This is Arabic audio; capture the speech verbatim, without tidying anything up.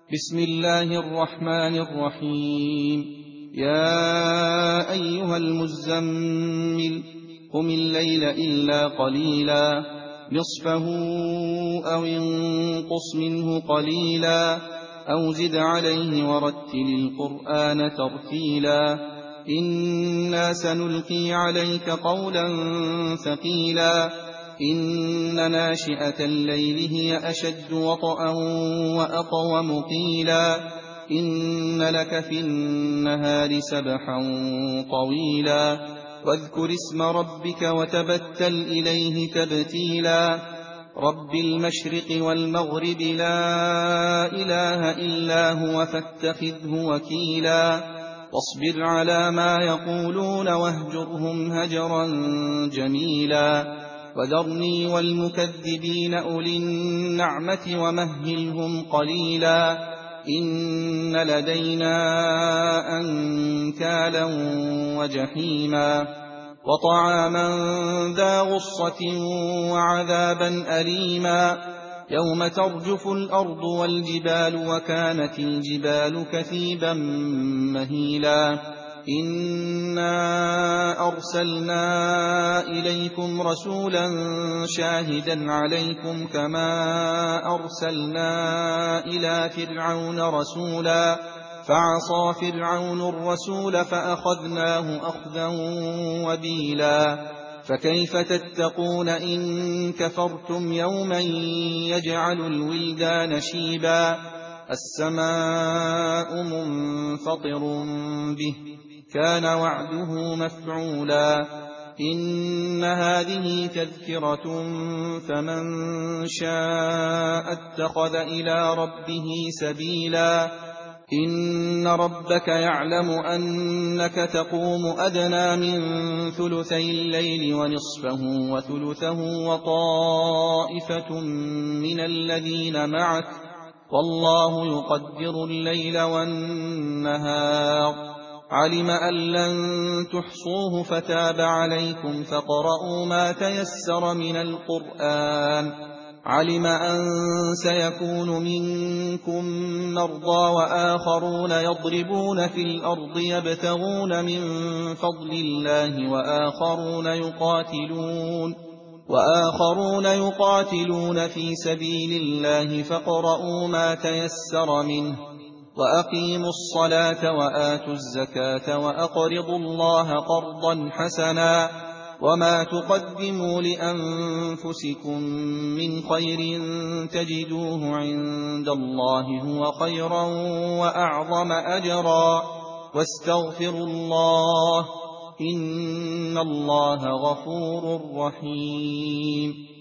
بسم الله الرحمن الرحيم. يا أيها المزمل قم الليل إلا قليلا نصفه أو انقص منه قليلا أو زد عليه ورتل القرآن ترتيلا إنا سنلقي عليك قولا ثقيلا إن ناشئة الليل هي أشد وطئا وأقوم قيلا إن لك في النهار سبحا طويلا واذكر اسم ربك وتبتل إليه تبتيلا رب المشرق والمغرب لا إله إلا هو فاتخذه وكيلا واصبر على ما يقولون واهجرهم هجرا جميلا وذرني والمكذبين أولي النعمة ومهلهم قليلا إن لدينا أنكالا وجحيما وطعاما ذا غصة وعذابا أليما يوم ترجف الأرض والجبال وكانت الجبال كثيبا مهيلا إنا أرسلنا إليكم رسولا شاهدا عليكم كما أرسلنا إلى فرعون رسولا فعصى فرعون الرسول فأخذناه أخذا وبيلا فكيف تتقون إن كفرتم يوما يجعل الولدان شيبا السماء منفطر به كان وعده مفعولا إن هذه تذكرة فمن شاء اتخذ إلى ربه سبيلا إن ربك يعلم أنك تقوم أدنى من ثلثي الليل ونصفه وثلثه وطائفة من الذين معك والله يقدر الليل والنهار علم أن لن تحصوه فتاب عليكم فاقرؤوا ما تيسر من القرآن علم أن سيكون منكم مرضى وآخرون يضربون في الأرض يبتغون من فضل الله وآخرون يقاتلون وآخرون يقاتلون في سبيل الله فاقرؤوا ما تيسر منه وأقيموا الصلاة وآتوا الزكاة وأقرضوا الله قرضا حسنا وما تقدموا لأنفسكم من خير تجدوه عند الله هو خيرا وأعظم أجرا واستغفروا الله إن الله غفور رحيم.